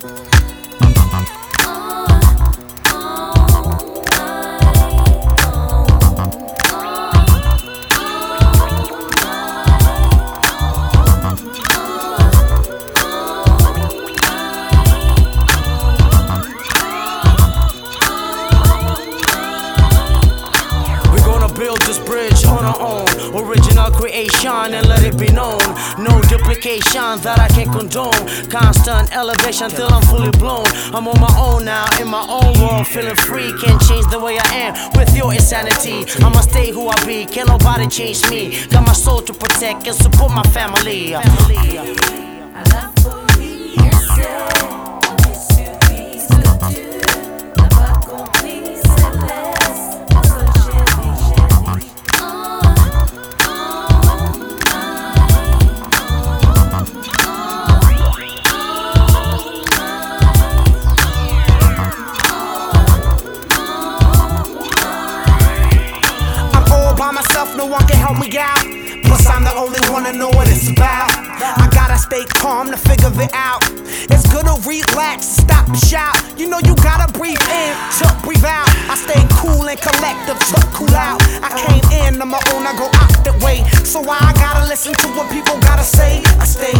Build this bridge on our own, original creation, and let it be known. No duplication that I can condone. Constant elevation till I'm fully blown. I'm on my own now, in my own world, feeling free. Can't change the way I am with your insanity. I'ma stay who I be, can't nobody change me. Got my soul to protect and support my family. No one can help me out. Plus I'm the only one to know what it's about. I gotta stay calm to figure it out. It's good to relax, stop and shout. You know you gotta breathe in to breathe out. I stay cool and collective to cool out. I came in on my own, I go out that way. So why I gotta listen to what people gotta say? I stay.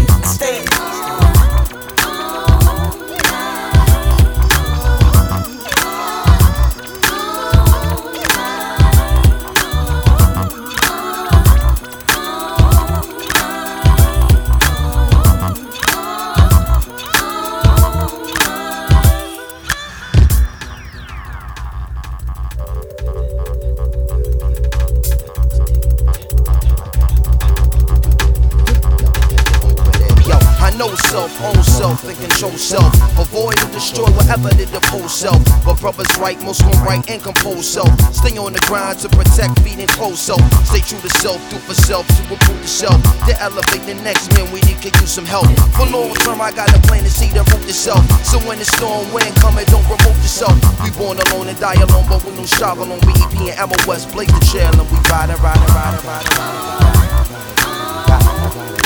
Know self, own self, and control self. Avoid and destroy whatever they oppose self. But brothers right, most gon' right and compose self. Stay on the grind to protect, feed, and close self. Stay true to self, do for self, to improve the self. To elevate the next man, we need to use some help. For long term, I got a plan to see the root itself. So when the storm wind come, don't remote yourself. We born alone and die alone, but we don't strive alone. We EP and MOS, blaze the trail and we ride.